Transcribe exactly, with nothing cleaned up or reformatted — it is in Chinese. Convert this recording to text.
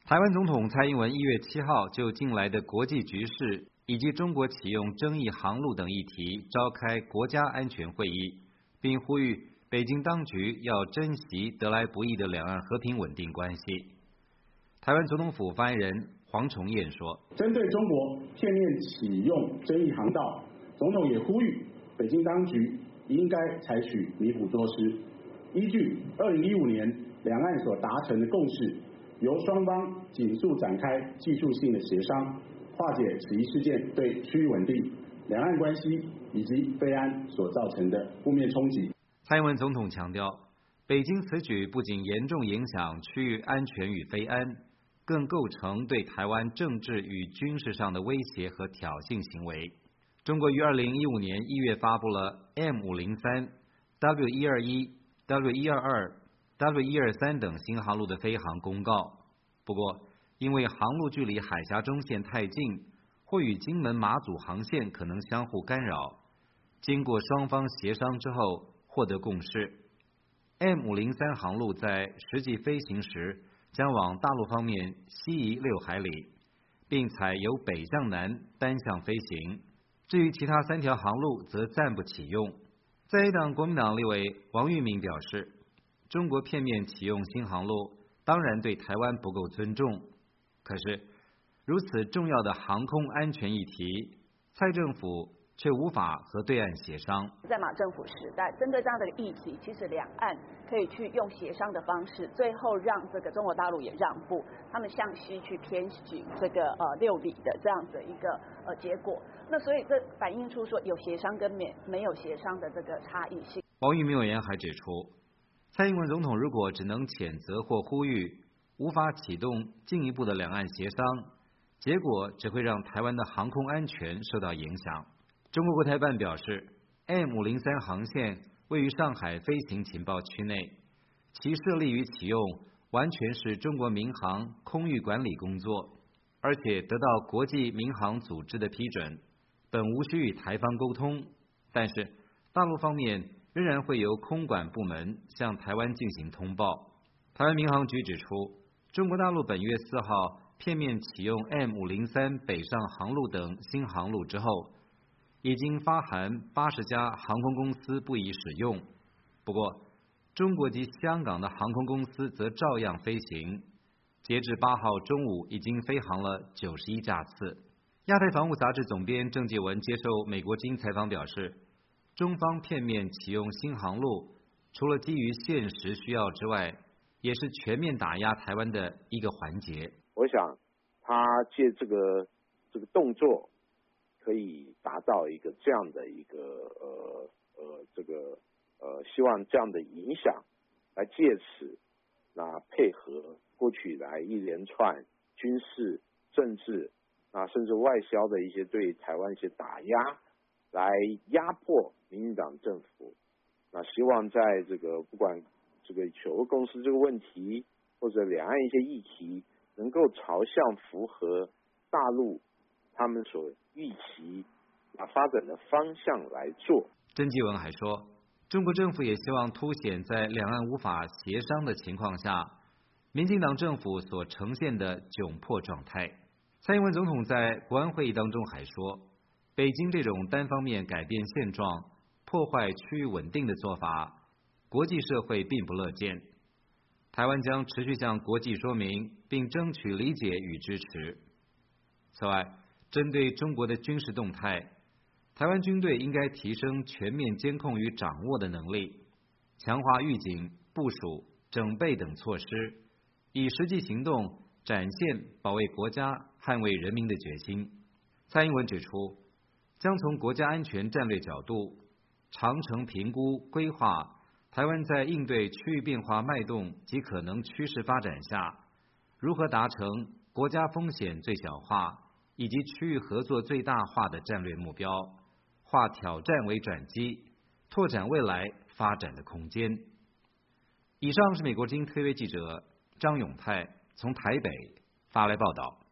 台湾总统蔡英文一月七号就近来的国际局势以及中国启用争议航路等议题召开国家安全会议，并呼吁北京当局要珍惜得来不易的两岸和平稳定关系。台湾总统府发言人黄崇彦说：“ 针对中国片面启用争议航道，总统也呼吁北京当局应该采取弥补措施，依据二零一五年两岸所达成的共识。”由双方紧速展开技术性的协商，化解此一事件对区域稳定、两岸关系以及飞安所造成的负面冲击。 蔡英文总统强调，北京此举不仅严重影响区域安全与飞安，更构成对台湾政治与军事上的威胁和挑衅行为。中国于二零一五年一月发布了 M 五零三、W 一二一、W 一二二。W 一二三等新航路的飞航公告，不过因为航路距离海峡中线太近，或与金门马祖航线可能相互干扰，经过双方协商之后获得共识。M 五零三航路在实际飞行时将往大陆方面西移六海里，并采由北向南单向飞行。至于其他三条航路则暂不启用。在野党国民党立委王玉敏表示，中国片面启用新航路，当然对台湾不够尊重。可是，如此重要的航空安全议题，蔡政府却无法和对岸协商。 在马政府时代，针对这样的议题，其实两岸可以去用协商的方式，最后让这个中国大陆也让步，他们向西去偏行这个呃六里的这样的一个呃结果。那所以这反映出说有协商跟没没有协商的这个差异性。 王玉明委员还指出，蔡英文总统如果只能谴责或呼吁，无法启动进一步的两岸协商，结果只会让台湾的航空安全受到影响。中国国台办表示 ，M 五零三航线位于上海飞行情报区内，其设立与启用完全是中国民航空域管理工作，而且得到国际民航组织的批准，本无需与台方沟通。但是大陆方面仍然会由空管部门向台湾进行通报。台湾民航局指出，中国大陆本月四号片面启用 M 五零三北上航路等新航路之后，已经发函八十家航空公司不宜使用。不过，中国及香港的航空公司则照样飞行。截至八号中午，已经飞航了九十一架次。亚太防务杂志总编郑介文接受美国之音采访表示，中方片面启用新航路，除了基于现实需要之外，也是全面打压台湾的一个环节。 我想，他借这个这个动作，可以达到一个这样的一个呃呃这个呃，希望这样的影响，来借此那配合过去以来一连串军事、政治啊甚至外销的一些对台湾一些打压，来压迫民进党政府。那希望在这个不管这个九二共识这个问题，或者两岸一些议题，能够朝向符合大陆他们所预期啊发展的方向来做。 郑继文还说，中国政府也希望凸显在两岸无法协商的情况下，民进党政府所呈现的窘迫状态。蔡英文总统在国安会议当中还说，北京这种单方面改变现状、破坏区域稳定的做法，国际社会并不乐见。台湾将持续向国际说明，并争取理解与支持。此外，针对中国的军事动态，台湾军队应该提升全面监控与掌握的能力，强化预警、部署、整备等措施，以实际行动展现保卫国家、捍卫人民的决心。蔡英文指出，将从国家安全战略角度，长程评估规划台湾在应对区域变化脉动及可能趋势发展下，如何达成国家风险最小化以及区域合作最大化的战略目标，化挑战为转机，拓展未来发展的空间。以上是美国之音特约记者张永泰从台北发来报道。